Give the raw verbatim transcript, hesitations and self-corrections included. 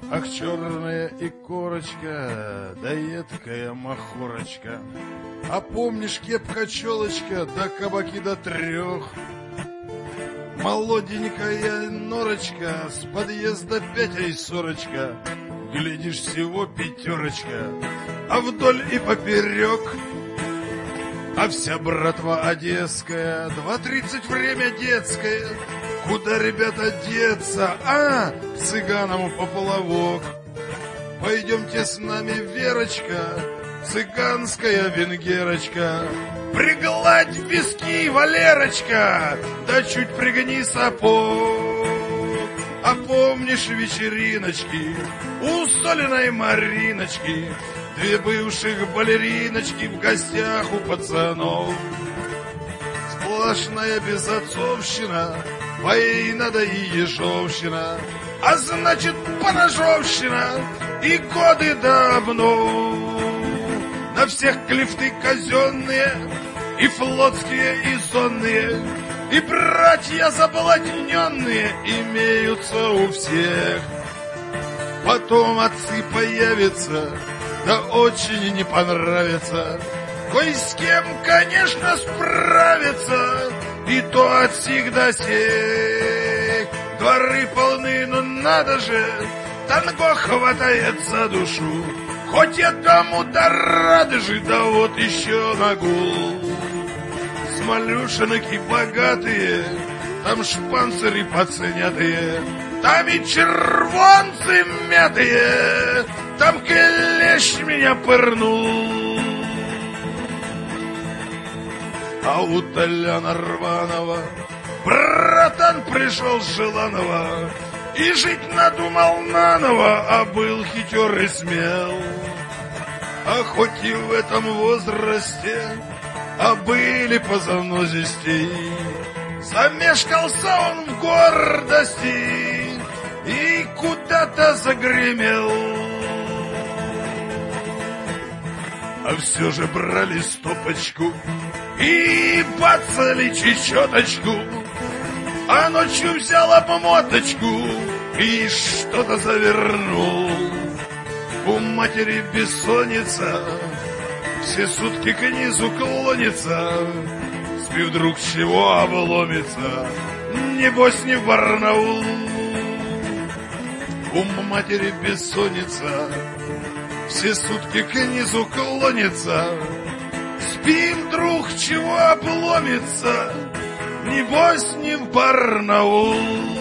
Ах, черная и корочка, да едкая махорочка. А помнишь, кепка-челочка, да кабаки до трех? Молоденькая норочка, с подъезда пятей сорочка. Глядишь, всего пятерочка, а вдоль и поперек. А вся братва одесская, два тридцать время детское. Куда, ребята, деться? А, цыганам поплавок. Пойдемте с нами, Верочка, цыганская венгерочка. Пригладь виски, Валерочка, да чуть пригни сапог. А помнишь вечериночки у Солиной Мариночки? Две бывших балериночки в гостях у пацанов. Сплошная безотцовщина, война да и ежовщина, а значит поножовщина и годы давно. На всех клифты казенные, и флотские, и зонные, и братья заблатненные имеются у всех. Потом отцы появятся, да очень не понравится. Кой с кем, конечно, справится, и то от сих до сих. Дворы полны, но надо же, танго хватает за душу. Хоть я кому-то рады же, да вот еще на гул. Смолюшинки богатые, там шпанциры поценятые, там и червонцы мятые, там клещ меня пырнул. А у Толяна Рванова братан пришел с Желанова и жить надумал наново, а был хитер и смел. А хоть и в этом возрасте, а были по занозистей, замешкался он в гордости и куда-то загремел. А все же брали стопочку и бацали чечеточку, а ночью взял обмоточку и что-то завернул. У матери бессонница, все сутки к низу клонится, спи вдруг чего обломится, небось не в Барнаул. У матери бессонница, все сутки к низу клонится, спи вдруг чего обломится, небось не в Барнаул.